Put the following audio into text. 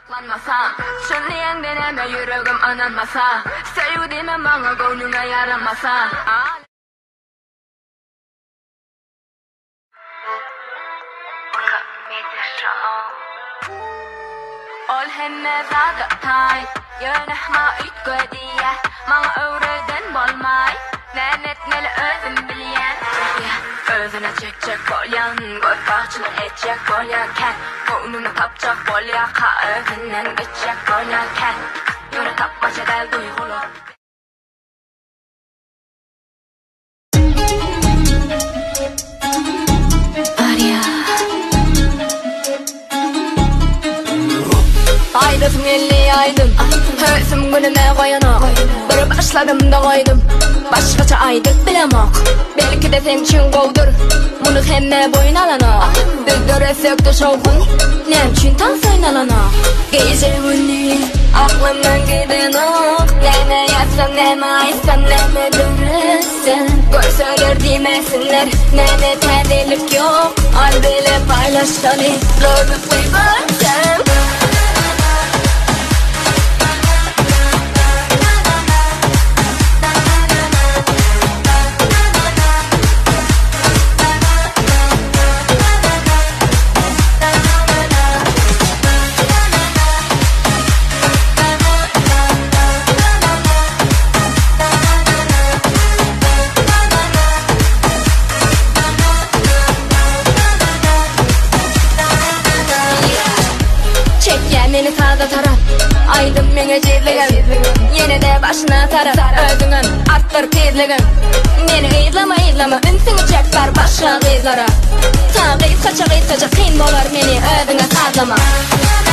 Saklanmasam, şunlayan deneme yüreğim ananmasa, sevdiğime bana gönlüme yaramasa. Ol hemme zaga tay, yönehma ütgödiye, bana öğreden bolmay, nenetmeli özüm bilyen. Özüne çekecek bolyan, göz bahçını etcek bolyaken, koynunu tapacak bolya, ka özünden geçecek bolyaken, yöre tapmaca del duygulu. Aydım elli aydım, hüsüm gününe koyanak, bir başladım da koydum, başkaça aydık bilemak. Belki de sen için kovdur, bunu hemme boyun alanak. Düzdür söktü şovkun, nem için tan soynalanak. Gece günü aklımdan giden ok, neme yazsan neme aysan neme dürüsün. Görseler demesinler, neme terlilik yok, al bile paylaştani, lorduk bir görsem. Meni sağda taraf, aydım mene cezligim, yine de başına taraf, özüngün arttır tezligim. Meni gıyızlama, ünsünü çek var başka gıyızlara. Ta gıyız kaça kıyın bolar meni özüne sazlama.